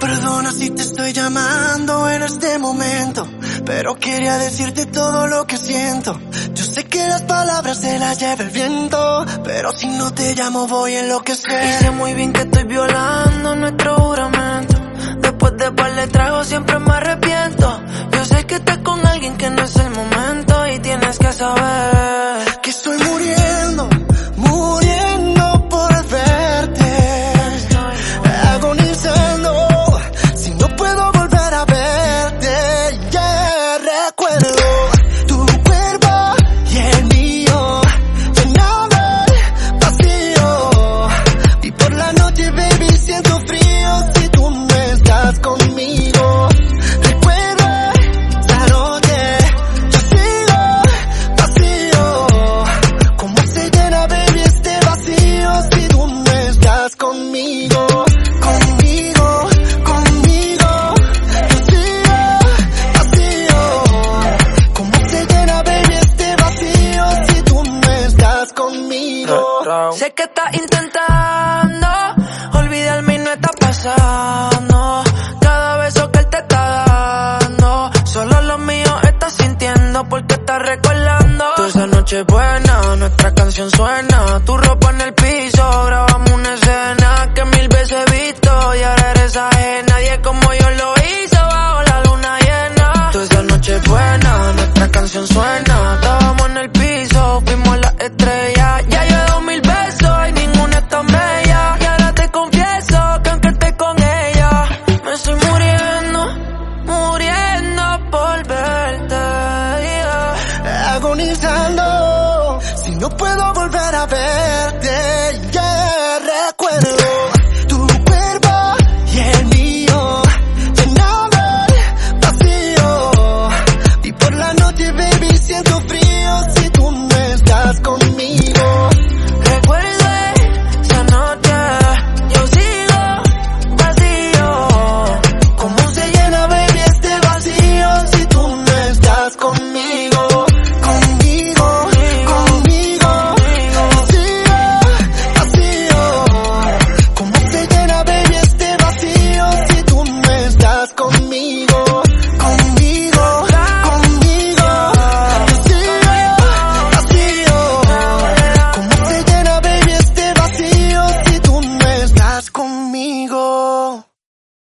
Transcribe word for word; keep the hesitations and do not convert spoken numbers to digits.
Perdona si te estoy llamando en este momento, pero quería decirte todo lo que siento. Yo sé que las palabras se las lleva el viento, pero si no te llamo voy a enloquecer. Y sé muy bien que estoy violando nuestro juramento. Después de par de tragos siempre me arrepiento. Yo sé que estás con alguien que no es el momento y tienes que saber que estoy muriendo, muriendo por verte, agonizando si no puedo volver a verte. Ya yeah, recuerdo tu cuerpo y el mío llenando el vacío, y por la noche baby siento frío si tú no estás conmigo. Recuerdo esa noche yo sigo vacío, cómo se llena baby este vacío si tú no estás conmigo. Conmigo, conmigo, yo sigo vacío, cómo se llena baby este vacío si tú no estás conmigo. Sé que estás intentando olvidarme y no está pasando. Cada beso que él te está dando, solo lo mío estás sintiendo porque estás recordando. Toda esa noche buena, nuestra canción suena.